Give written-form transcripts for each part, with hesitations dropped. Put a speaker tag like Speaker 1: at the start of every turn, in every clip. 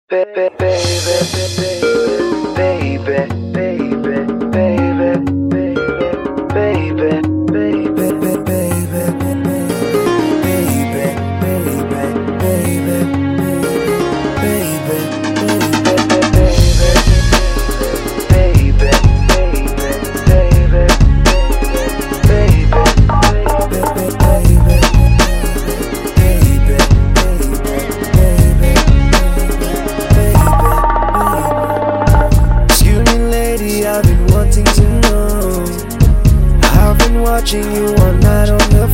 Speaker 1: baby, watching you all night on the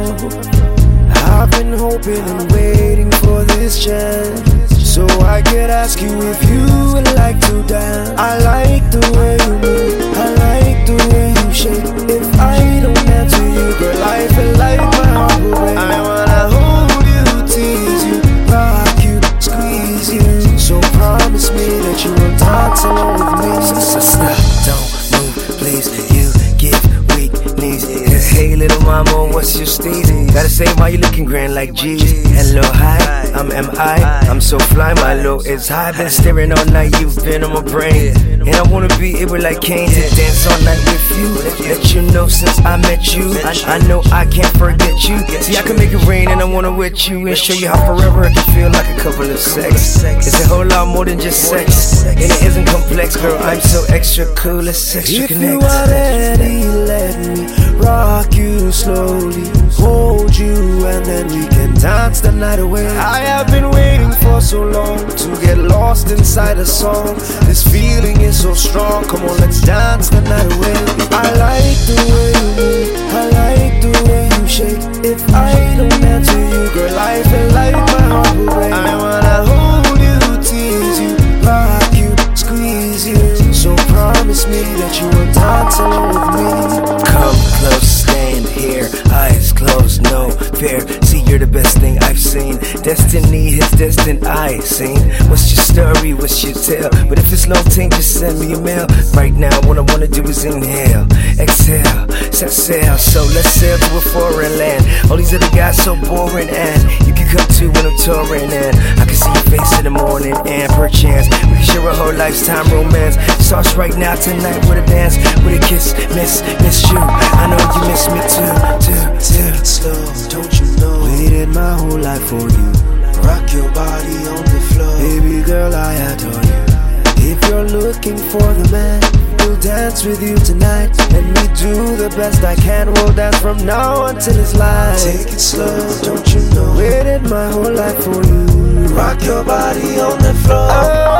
Speaker 1: floor. I've been hoping and waiting for this chance, so I could ask you if you would like to dance. I like the way you move, I like the way you shake. If I don't answer you, girl, I feel like my heart will break. I wanna hold you, tease you, rock you, squeeze you. So promise me that you will dance along with me. So stop, don't move, please. You give weak knees. Hey little mama, what's your sneeze? Gotta say why you looking grand like G's. Hello, hi, I'm M.I. I'm so fly, my low is high. Been staring all night, you've been on my brain. And I wanna be able like Kane to dance all night with you. Let you know since I met you, I know I can't forget you. See, I can make it rain and I wanna wet you and show you how forever it can feel like a couple of sex. It's a whole lot more than just sex, and it isn't complex, girl. I'm so extra cool, let's extra connect. If you are ready, let me rock you slowly, hold you, and then we can dance the night away. I have been waiting for so long to get lost inside a song. This feeling is so strong, come on, let's dance the night away. I like the way you move, I like the way you shake. If I don't answer you, girl, I feel like my heart will break. I wanna hold you, tease you, rock you, squeeze you. So promise me that you will dance along with me. Come close, stand here, eyes closed, no fear. See, you're the best thing I've seen. Destiny is destined, I seen. What's your story, what's your tale? But if it's long thing, just send me a mail. Right now, what I wanna do is inhale, exhale, set sail. So let's sail to a foreign land. All these other guys so boring, and you can come too when I'm touring. And I can see your face in the morning, and perchance we can share a whole lifetime romance. Starts right now, tonight with a dance, with a kiss, miss you. I know you miss me too. Take it slow, don't you know? Waited my whole life for you. Rock your body on the floor. Baby girl, I adore you. If you're looking for the man who'll dance with you tonight, let me do the best I can. We'll dance from now until it's light. Take it slow, don't you know? Waited my whole life for you. Rock your body on the floor.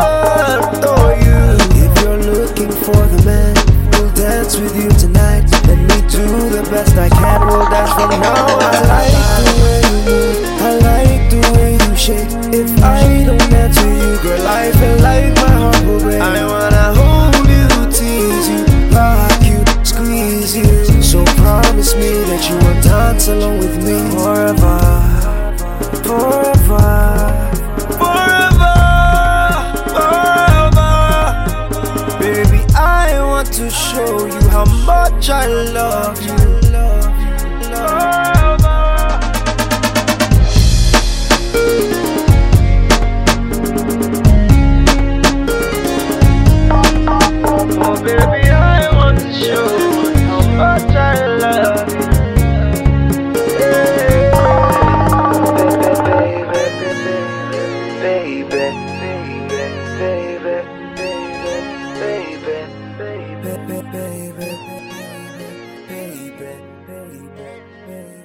Speaker 1: I adore you. If you're looking for the man who'll dance with you tonight, let me do the best I can. We'll dance from now. I like the way you move, I like the way you shake. If I don't answer you, girl, I feel like my heart will break. I wanna hold you, tease you, rock you, squeeze you. So promise me that you will dance along with me forever, forever, forever, forever. Baby, I want to show you how much I love you. Oh baby, I want to show you how much I love you. Baby, baby, baby, baby, baby, baby, baby, baby.